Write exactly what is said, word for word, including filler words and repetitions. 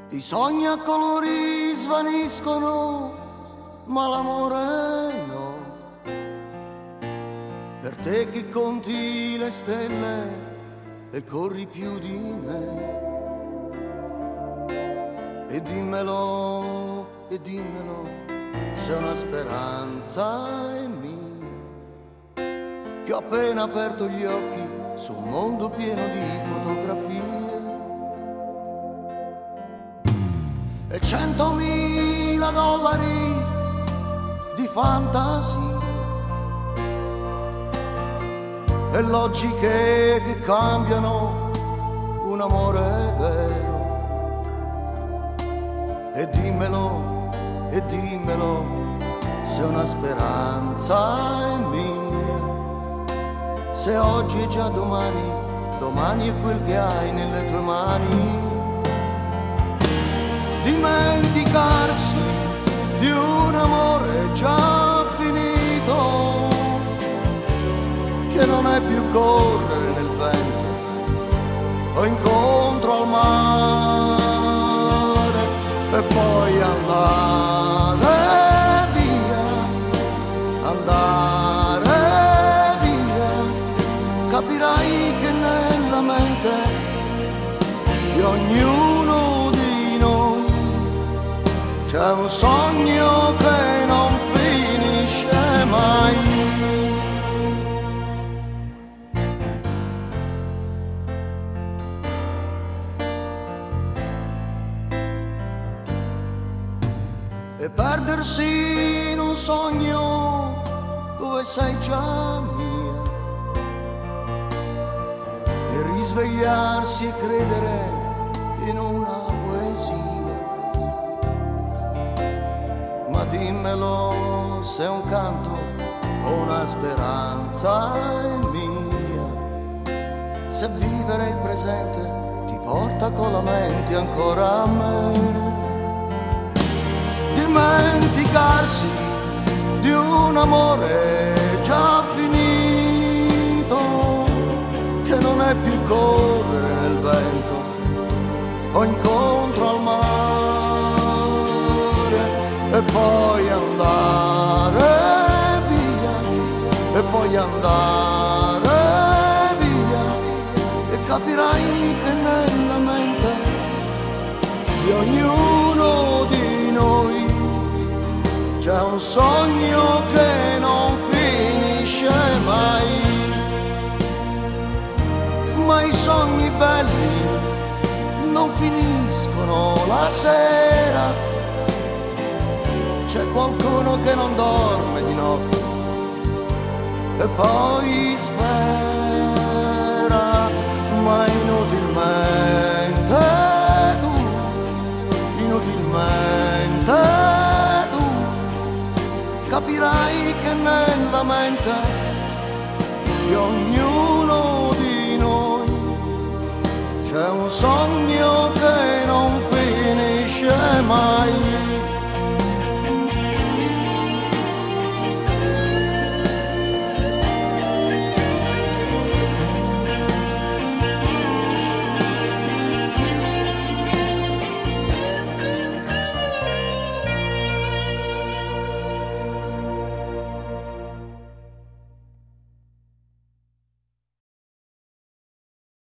I sogni a colori svaniscono, ma l'amore no. Per te che conti le stelle e corri più di me. E dimmelo, e dimmelo, se una speranza è mia, che ho appena aperto gli occhi su un mondo pieno di fotografie e centomila dollari di fantasia e logiche che cambiano un amore vero. E dimmelo, e dimmelo, se una speranza è mia, se oggi è già domani, domani è quel che hai nelle tue mani. Dimenticarsi di un amore già finito, che non è più correre nel vento o incontro al mare e poi andare via, andare via. Capirai che nella mente di ognuno di noi c'è un sogno che non finisce mai. E perdersi in un sogno dove sei già mia e risvegliarsi e credere in una poesia. Ma dimmelo se un canto o una speranza è mia, se vivere il presente ti porta con la mente ancora a me. Dimenticarsi di un amore già finito, che non è più correre nel vento o incontro al mare e poi andare via, e poi andare via. E capirai che nella mente di ognuno di noi c'è un sogno che non finisce mai. Ma i sogni belli non finiscono la sera. C'è qualcuno che non dorme di notte e poi spera, ma inutilmente tu, inutilmente capirai che nella mente di ognuno di noi c'è un sogno